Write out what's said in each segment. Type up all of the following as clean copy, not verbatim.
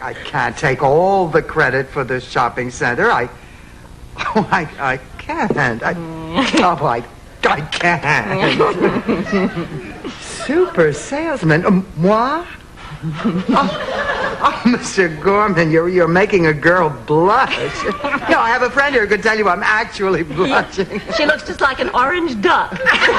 I can't take all the credit for the shopping center. I can't. I can't. Super salesman. Moi? Oh, Mr. Gorman, you're making a girl blush. No, I have a friend here who could tell you I'm actually blushing. She looks just like an orange duck.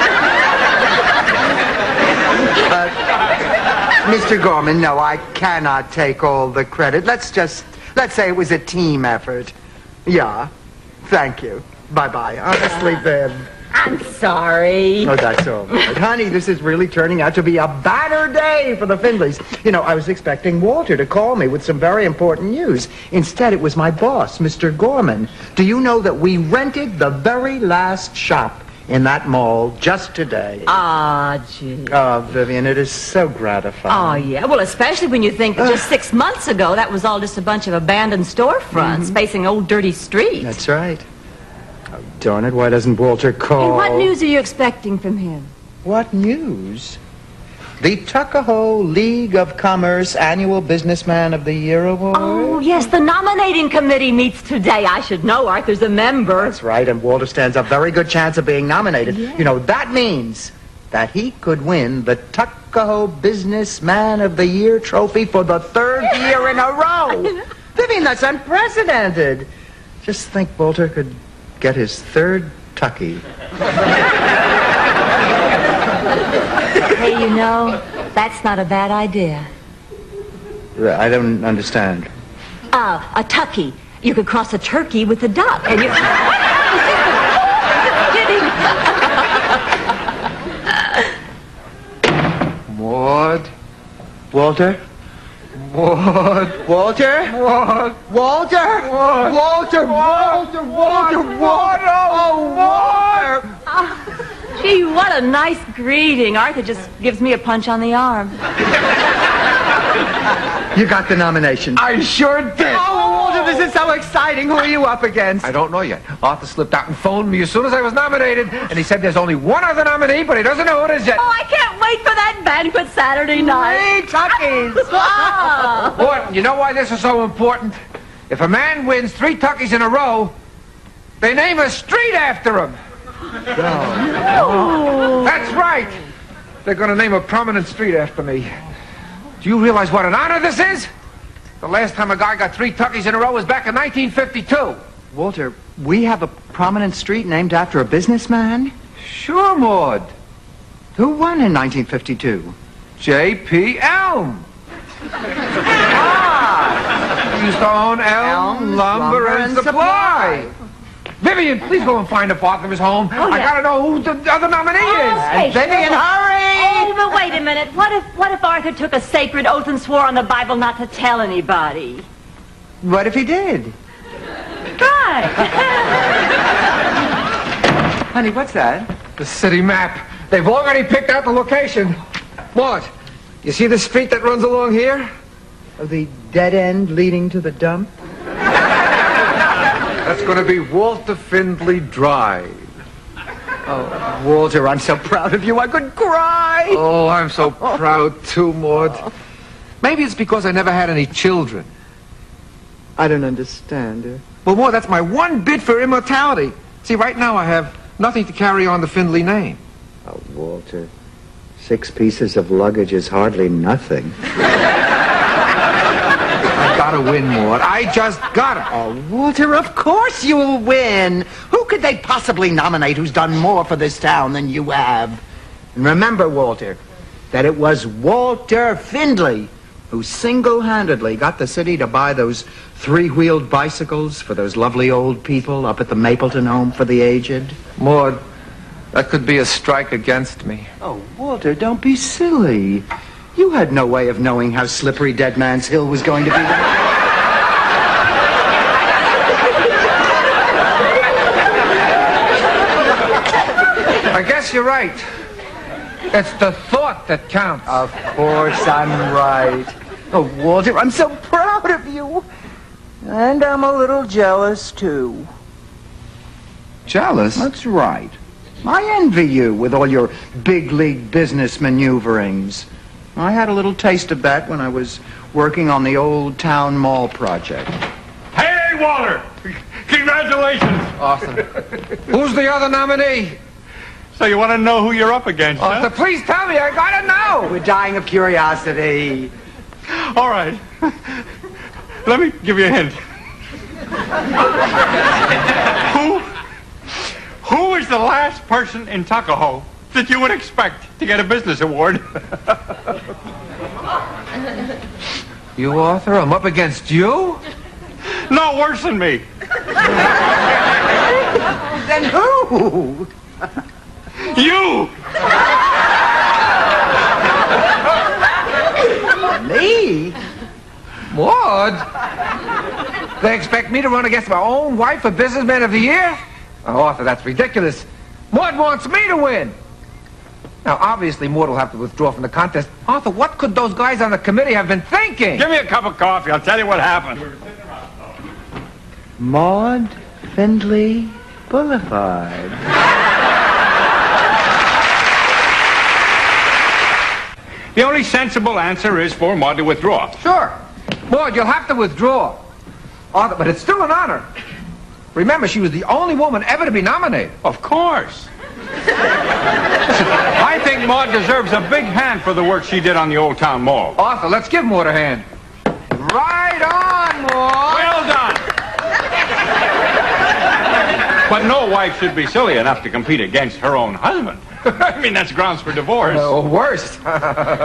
Mr. Gorman, no, I cannot take all the credit. Let's say it was a team effort. Yeah, thank you. Bye-bye. Honestly, Viv. I'm sorry. Oh, that's all right. Honey, this is really turning out to be a banner day for the Findlays. You know, I was expecting Walter to call me with some very important news. Instead, it was my boss, Mr. Gorman. Do you know that we rented the very last shop in that mall just today? Ah, gee. Oh, Vivian, it is so gratifying. Oh, yeah. Well, especially when you think that just 6 months ago, that was all just a bunch of abandoned storefronts facing old dirty streets. That's right. Oh, darn it, why doesn't Walter call? And what news are you expecting from him? What news? The Tuckahoe League of Commerce Annual Businessman of the Year Award? Oh, yes, the nominating committee meets today. I should know. Arthur's a member. That's right, and Walter stands a very good chance of being nominated. Yeah. You know, that means that he could win the Tuckahoe Businessman of the Year trophy for the third year in a row. Vivian, that's unprecedented. Just think Walter could get his third Tucky. Hey, you know, that's not a bad idea. I don't understand. A tucky. You could cross a turkey with a duck, and you... Kidding. Maud? Walter? Maud? Walter? Maud? Walter? Maud? Walter! Walter! Walter! Walter! Oh, Walter! Gee, what a nice greeting. Arthur just gives me a punch on the arm. You got the nomination. I sure did. Oh, Walter, this is so exciting. Who are you up against? I don't know yet. Arthur slipped out and phoned me as soon as I was nominated, and he said there's only one other nominee, but he doesn't know who it is yet. Oh, I can't wait for that banquet Saturday night. 3 Tuckies. Oh. What? You know why this is so important? If a man wins 3 Tuckies in a row, they name a street after him. No. That's right. They're going to name a prominent street after me. Do you realize what an honor this is? The last time a guy got 3 Tuckies in a row was back in 1952. Walter, we have a prominent street named after a businessman? Sure, Maud. Who won in 1952? J.P. Elm. He used to own Elm Lumber and Supply. Vivian, please go and find a part of his home. Oh, yeah. I gotta know who the other nominee is. Hey, Vivian, hurry! Oh, but wait a minute. What if Arthur took a sacred oath and swore on the Bible not to tell anybody? What if he did? Right. Honey, what's that? The city map. They've already picked out the location. What? You see the street that runs along here? Oh, the dead end leading to the dump? That's going to be Walter Findlay Drive. Oh, Walter, I'm so proud of you I could cry. Oh, I'm so proud too, Maud. Maybe it's because I never had any children. I don't understand. Well, Maud, that's my one bid for immortality. See, right now I have nothing to carry on the Findlay name. Oh, Walter, 6 pieces of luggage is hardly nothing. I gotta win, Maud. I just gotta. Oh, Walter, of course you'll win. Who could they possibly nominate who's done more for this town than you have? And remember, Walter, that it was Walter Findlay who single-handedly got the city to buy those 3-wheeled bicycles for those lovely old people up at the Mapleton Home for the Aged. Maud, that could be a strike against me. Oh, Walter, don't be silly. You had no way of knowing how slippery Dead Man's Hill was going to be. I guess you're right. It's the thought that counts. Of course I'm right. Oh, Walter, I'm so proud of you. And I'm a little jealous, too. Jealous? That's right. I envy you with all your big league business maneuverings. I had a little taste of that when I was working on the Old Town Mall project. Hey, Walter! Congratulations! Awesome. Who's the other nominee? So you want to know who you're up against, huh? Please tell me. I gotta know. We're dying of curiosity. All right. Let me give you a hint. Who is the last person in Tuckahoe that you would expect to get a business award? You, Arthur? I'm up against you? No, worse than me. Then who? You! Me? Maud? They expect me to run against my own wife for Businessman of the Year? Oh, Arthur, that's ridiculous. Maud wants me to win. Now, obviously, Maud will have to withdraw from the contest. Arthur, what could those guys on the committee have been thinking? Give me a cup of coffee. I'll tell you what happened. Maud Findlay Boulevard. The only sensible answer is for Maud to withdraw. Sure. Maud, you'll have to withdraw. Arthur, but it's still an honor. Remember, she was the only woman ever to be nominated. Of course. I think Maud deserves a big hand for the work she did on the Old Town Mall. Arthur, let's give Maud a hand. Right on, Maud. Well done. But no wife should be silly enough to compete against her own husband. I mean, that's grounds for divorce. No, worse. But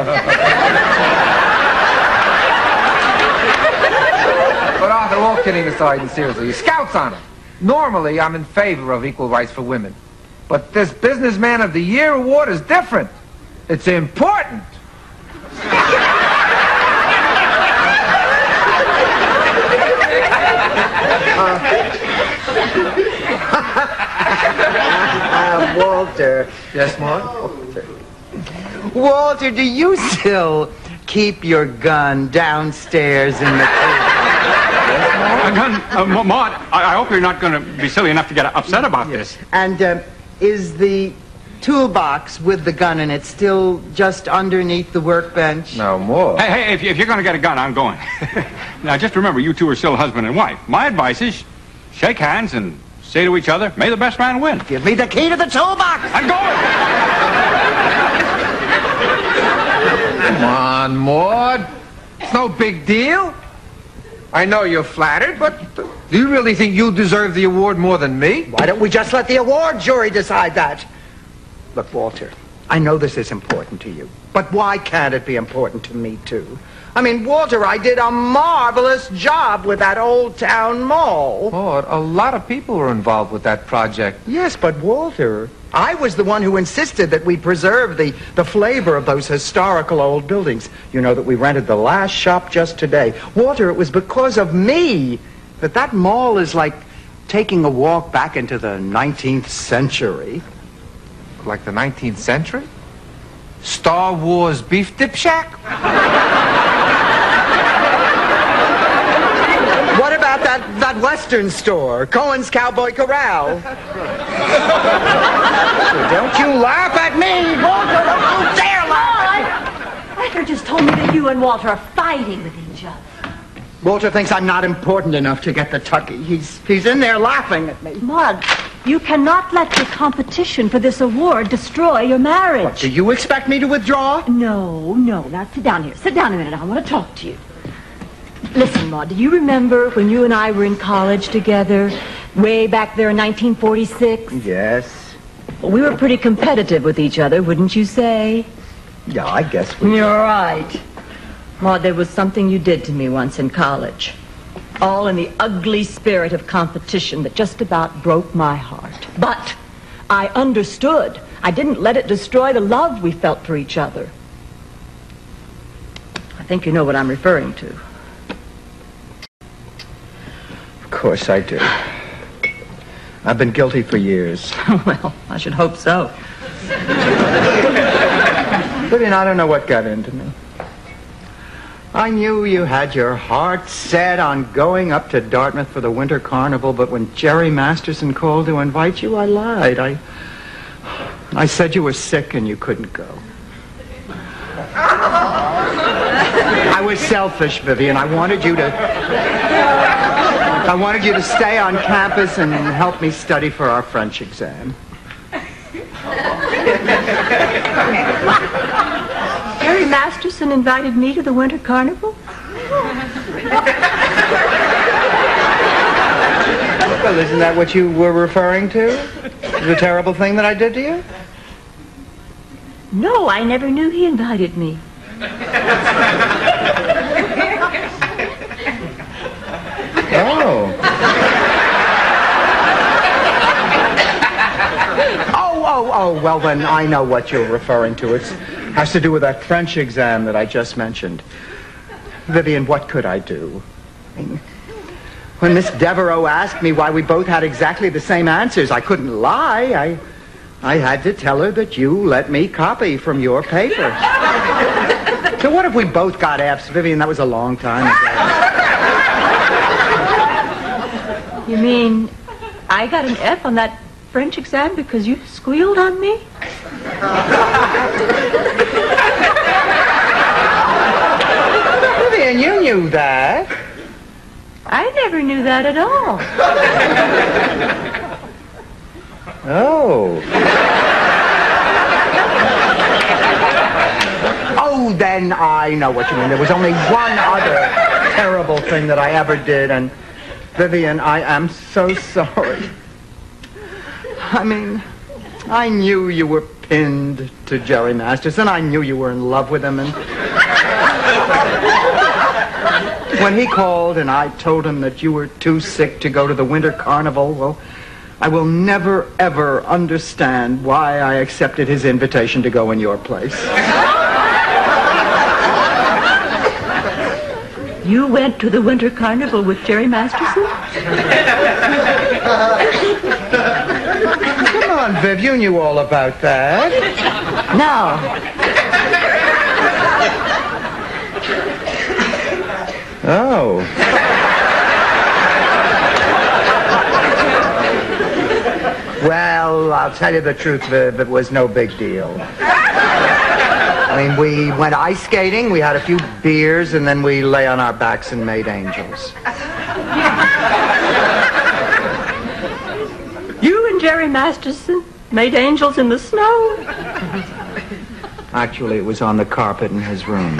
Arthur, all kidding aside and seriously, Scout's honor. Normally, I'm in favor of equal rights for women. But this Businessman of the Year award is different. It's important. Walter. Yes, Maud? Walter, do you still keep your gun downstairs in the Maud, I hope you're not going to be silly enough to get upset about this. And is the toolbox with the gun in it still just underneath the workbench? No more. Hey, if you're going to get a gun, I'm going. Now, just remember, you two are still husband and wife. My advice is shake hands and say to each other, may the best man win. Give me the key to the toolbox. I'm going. Come on, Maud. It's no big deal. I know you're flattered, but do you really think you deserve the award more than me? Why don't we just let the award jury decide that? Look, Walter, I know this is important to you, but why can't it be important to me, too? I mean, Walter, I did a marvelous job with that Old Town Mall. Maud, a lot of people were involved with that project. Yes, but Walter, I was the one who insisted that we preserve the flavor of those historical old buildings. You know that we rented the last shop just today. Walter, it was because of me that mall is like taking a walk back into the 19th century. Like the 19th century? Star Wars beef dip shack? What about that Western store, Cohen's Cowboy Corral? Don't you laugh at me, Walter! Don't you dare laugh! Arthur just told me that you and Walter are fighting with each other. Walter thinks I'm not important enough to get the Tucky. He's in there laughing at me. Maud, you cannot let your competition for this award destroy your marriage. What, do you expect me to withdraw? No. Now sit down here. Sit down a minute. I want to talk to you. Listen, Maud, do you remember when you and I were in college together, way back there in 1946? Yes. Well, we were pretty competitive with each other, wouldn't you say? Yeah, I guess we... You're right. Maud, there was something you did to me once in college. All in the ugly spirit of competition that just about broke my heart. But I understood. I didn't let it destroy the love we felt for each other. I think you know what I'm referring to. Of course I do. I've been guilty for years. Well, I should hope so. Vivian, I don't know what got into me. I knew you had your heart set on going up to Dartmouth for the Winter Carnival, but when Jerry Masterson called to invite you, I lied. I said you were sick and you couldn't go. I was selfish, Vivian. I wanted you to stay on campus and help me study for our French exam. Jerry Masterson invited me to the Winter Carnival? Well, isn't that what you were referring to? The terrible thing that I did to you? No, I never knew he invited me. Oh. Oh, well then I know what you're referring to. It has to do with that French exam that I just mentioned. Vivian, what could I do? I mean, when Miss Devereaux asked me why we both had exactly the same answers, I couldn't lie. I had to tell her that you let me copy from your paper. So what if we both got F's, Vivian? That was a long time ago. You mean I got an F on that French exam because you squealed on me? Vivian, you knew that. I never knew that at all. Oh. Oh, then I know what you mean. There was only one other terrible thing that I ever did, and Vivian, I am so sorry. I mean, I knew you were pinned to Jerry Masterson. I knew you were in love with him, and when he called and I told him that you were too sick to go to the Winter Carnival, well, I will never, ever understand why I accepted his invitation to go in your place. You went to the Winter Carnival with Jerry Masterson? Come on, Viv, you knew all about that. No. Oh. Well, I'll tell you the truth, Viv, it was no big deal. I mean, we went ice skating, we had a few beers, and then we lay on our backs and made angels. You and Jerry Masterson made angels in the snow? Actually, it was on the carpet in his room.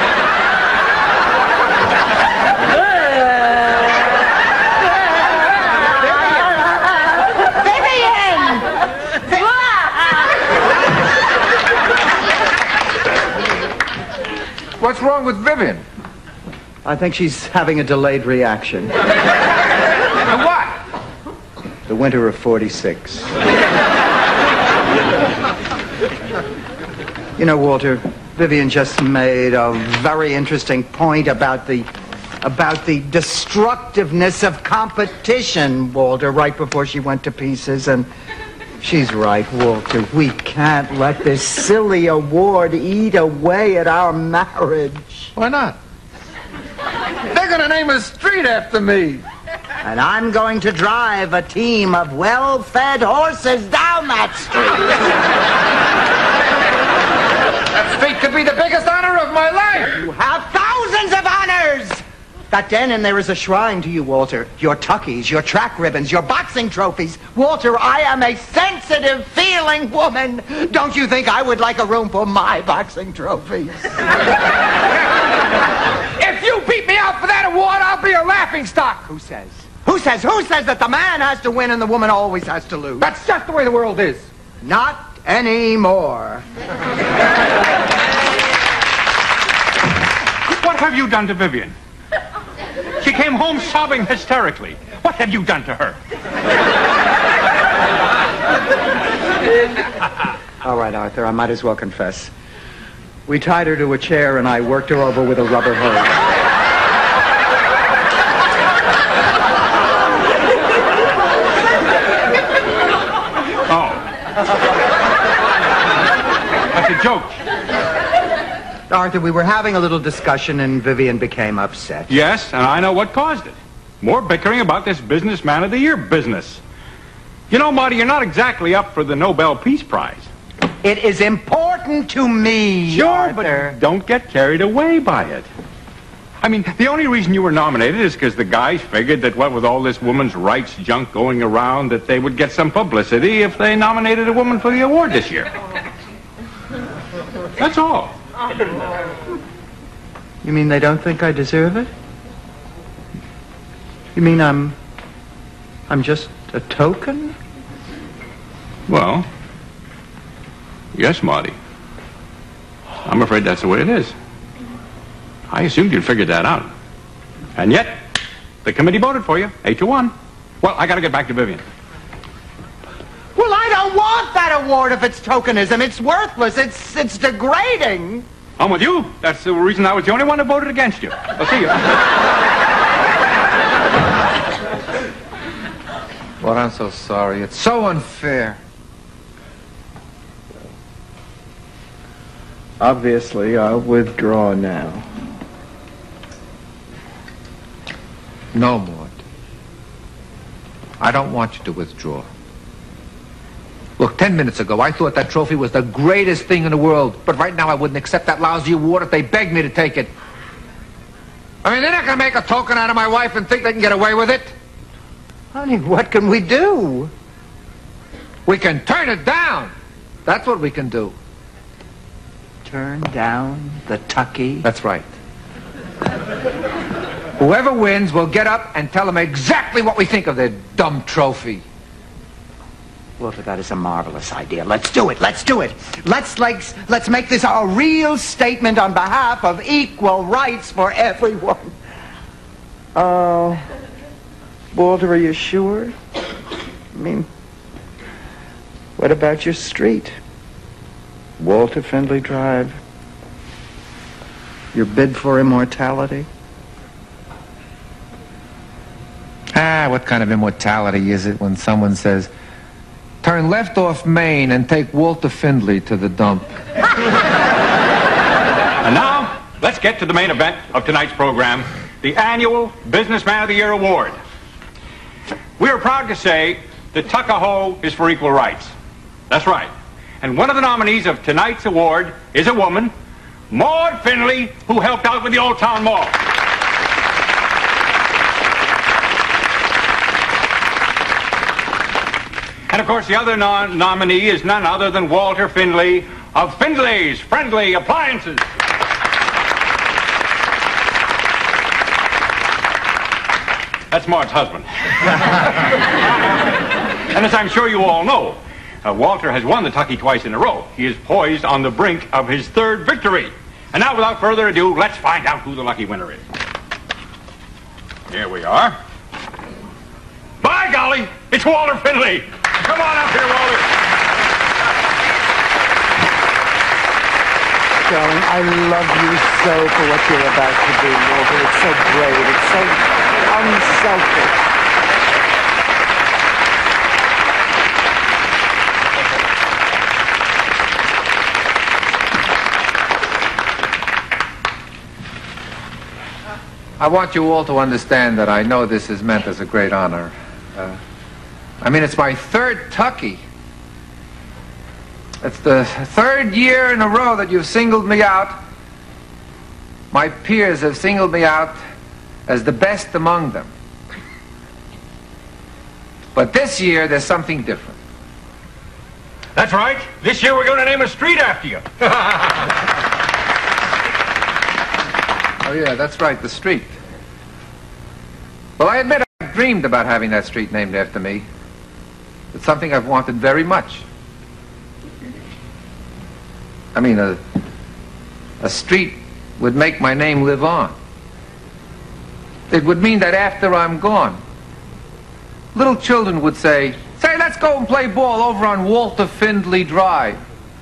What's wrong with Vivian? I think she's having a delayed reaction. To what? The winter of 46. You know, Walter, Vivian just made a very interesting point about the destructiveness of competition, Walter, right before she went to pieces. And she's right, Walter. We can't let this silly award eat away at our marriage. Why not? They're going to name a street after me. And I'm going to drive a team of well-fed horses down that street. That street could be the biggest honor of my life. You have thousands of honors. That den in there is a shrine to you, Walter. Your tuckies, your track ribbons, your boxing trophies. Walter, I am a sensitive, feeling woman. Don't you think I would like a room for my boxing trophies? If you beat me out for that award, I'll be a laughingstock. Who says? Who says that the man has to win and the woman always has to lose? That's just the way the world is. Not anymore. What have you done to Vivian? She came home sobbing hysterically. What have you done to her? All right, Arthur, I might as well confess. We tied her to a chair and I worked her over with a rubber hose. Oh. That's a joke. Arthur, we were having a little discussion and Vivian became upset. Yes, and I know what caused it. More bickering about this Businessman of the Year business. You know, Marty, you're not exactly up for the Nobel Peace Prize. It is important to me, Sure, Arthur. but don't get carried away by it. I mean, the only reason you were nominated is because the guys figured that, what with all this women's rights junk going around, that they would get some publicity if they nominated a woman for the award this year. That's all. You mean they don't think I deserve it? You mean I'm just a token? Well, yes, Marty. I'm afraid that's the way it is. I assumed you'd figured that out. And yet, the committee voted for you, 8-1. Well, I gotta get back to Vivian. Well, I don't want that award if it's tokenism. It's worthless. It's degrading. I'm with you. That's the reason I was the only one who voted against you. I'll see you. Well, I'm so sorry. It's so unfair. Obviously, I'll withdraw now. No, Maud. I don't want you to withdraw. Look, 10 minutes ago, I thought that trophy was the greatest thing in the world. But right now, I wouldn't accept that lousy award if they begged me to take it. I mean, they're not going to make a token out of my wife and think they can get away with it. Honey, what can we do? We can turn it down. That's what we can do. Turn down the Tucky? That's right. Whoever wins will get up and tell them exactly what we think of their dumb trophy. Walter, that is a marvelous idea. Let's do it. Let's do it. Let's make this a real statement on behalf of equal rights for everyone. Walter, are you sure? I mean, what about your street? Walter Findlay Drive. Your bid for immortality? What kind of immortality is it when someone says, turn left off Main and take Walter Findlay to the dump? And now, let's get to the main event of tonight's program, the annual Businessman of the Year Award. We are proud to say that Tuckahoe is for equal rights. That's right. And one of the nominees of tonight's award is a woman, Maud Findlay, who helped out with the Old Town Mall. And of course, the other nominee is none other than Walter Findlay of Findlay's Friendly Appliances. That's Maud's husband. And as I'm sure you all know, Walter has won the Tucky twice in a row. He is poised on the brink of his third victory. And now, without further ado, let's find out who the lucky winner is. Here we are. By golly, it's Walter Findlay. Come on up here, Walter. Darling, I love you so for what you're about to do, Walter. It's so brave. It's so unselfish. I want you all to understand that I know this is meant as a great honor. I mean, it's my third Tucky. It's the third year in a row that you've singled me out. My peers have singled me out as the best among them. But this year, there's something different. That's right. This year we're going to name a street after you. Oh, yeah, that's right, the street. Well, I admit I've dreamed about having that street named after me. It's something I've wanted very much. I mean, a street would make my name live on. It would mean that after I'm gone, little children would say, let's go and play ball over on Walter Findlay Drive.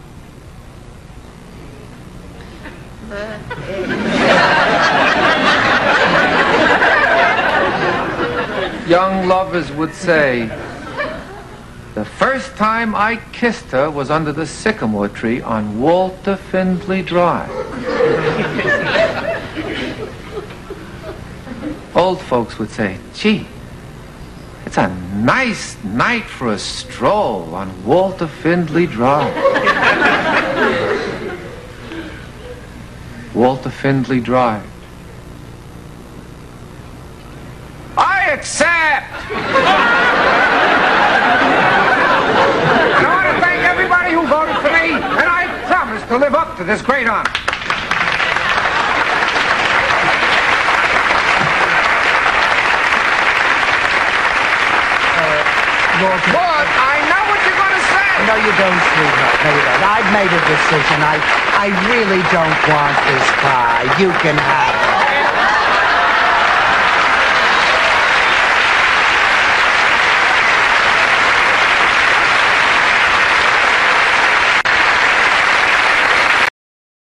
Young lovers would say, the first time I kissed her was under the sycamore tree on Walter Findlay Drive. Old folks would say, gee, it's a nice night for a stroll on Walter Findlay Drive. Walter Findlay Drive. Except... And I want to thank everybody who voted for me, and I promise to live up to this great honor. But I know what you're going to say. No, you don't, sweetheart. No, you don't. I've made a decision. I really don't want this car. You can have it.